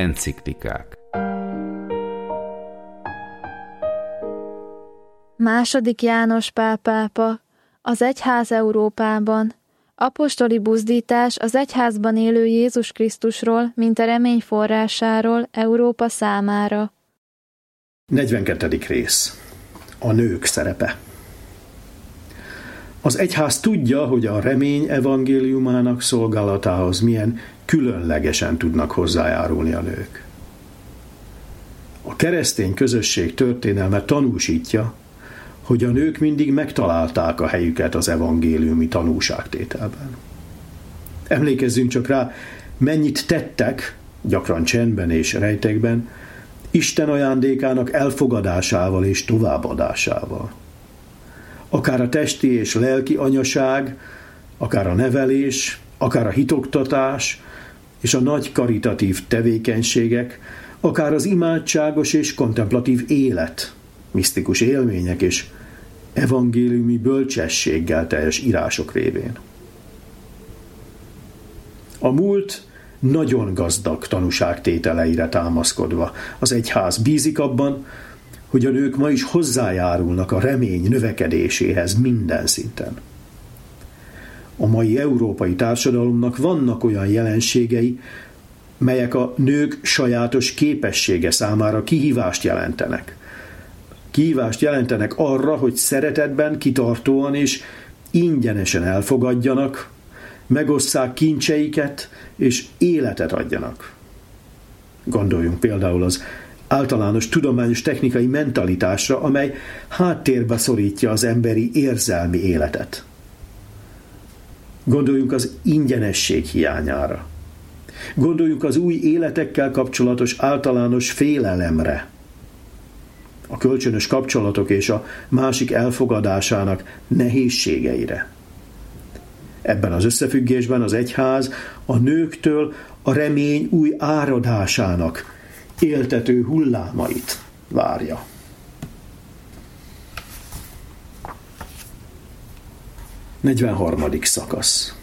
Enciklikák. II. János Pál pápa, az egyház Európában. Apostoli buzdítás az egyházban élő Jézus Krisztusról, mint a remény forrásáról Európa számára. 42. rész. A nők szerepe. Az egyház tudja, hogy a remény evangéliumának szolgálatához milyen különlegesen tudnak hozzájárulni a nők. A keresztény közösség történelme tanúsítja, hogy a nők mindig megtalálták a helyüket az evangéliumi tanúságtételben. Emlékezzünk csak rá, mennyit tettek, gyakran csendben és rejtekben, Isten ajándékának elfogadásával és továbbadásával. Akár a testi és lelki anyaság, akár a nevelés, akár a hitoktatás és a nagy karitatív tevékenységek, akár az imádságos és kontemplatív élet, misztikus élmények és evangéliumi bölcsességgel teljes írások révén. A múlt nagyon gazdag tanúságtételeire támaszkodva az egyház bízik abban, hogy a nők ma is hozzájárulnak a remény növekedéséhez minden szinten. A mai európai társadalomnak vannak olyan jelenségei, melyek a nők sajátos képessége számára kihívást jelentenek. Kihívást jelentenek arra, hogy szeretetben, kitartóan és ingyenesen elfogadjanak, megosszák kincseiket és életet adjanak. Gondoljunk például az általános tudományos technikai mentalitásra, amely háttérbe szorítja az emberi érzelmi életet. Gondoljunk az ingyenesség hiányára. Gondoljunk az új életekkel kapcsolatos általános félelemre. A kölcsönös kapcsolatok és a másik elfogadásának nehézségeire. Ebben az összefüggésben az egyház a nőktől a remény új áradásának éltető hullámait várja. Negyvenharmadik szakasz.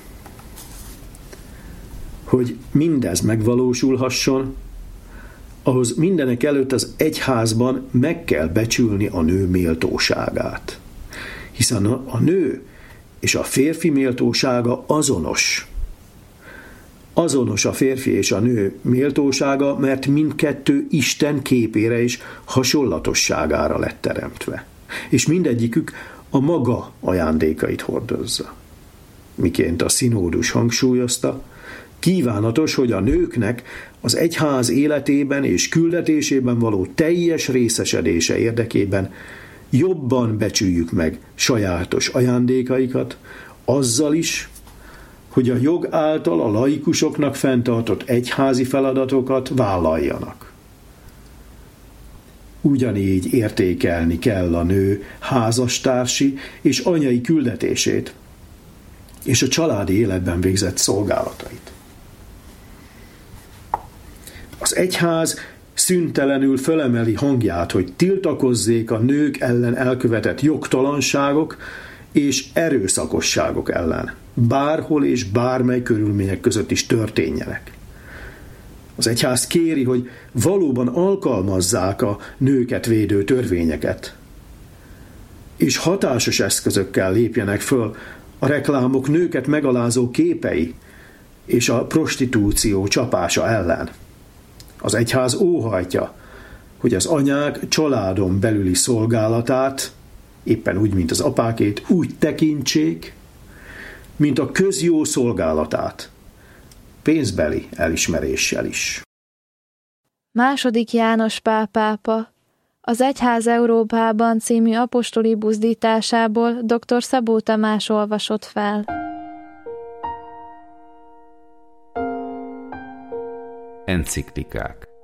Hogy mindez megvalósulhasson, ahhoz mindenek előtt az egyházban meg kell becsülni a nő méltóságát. Hiszen a nő és a férfi méltósága azonos. Azonos a férfi és a nő méltósága, mert mindkettő Isten képére és hasonlatosságára lett teremtve. És mindegyikük a maga ajándékait hordozza. Miként a szinódus hangsúlyozta, kívánatos, hogy a nőknek az egyház életében és küldetésében való teljes részesedése érdekében jobban becsüljük meg sajátos ajándékaikat, azzal is, hogy a jog által a laikusoknak fenntartott egyházi feladatokat vállaljanak. Ugyanígy értékelni kell a nő házastársi és anyai küldetését, és a családi életben végzett szolgálatait. Az egyház szüntelenül fölemeli hangját, hogy tiltakozzék a nők ellen elkövetett jogtalanságok és erőszakosságok ellen, bárhol és bármely körülmények között is történjenek. Az egyház kéri, hogy valóban alkalmazzák a nőket védő törvényeket, és hatásos eszközökkel lépjenek föl a reklámok nőket megalázó képei és a prostitúció csapása ellen. Az egyház óhajtja, hogy az anyák családon belüli szolgálatát, éppen úgy, mint az apákét, úgy tekintsék, mint a közjó szolgálatát, pénzbeli elismeréssel is. II. János Pál pápa, az Egyház Európában című apostoli buzdításából dr. Szabó Tamás olvasott fel. Enciklikák.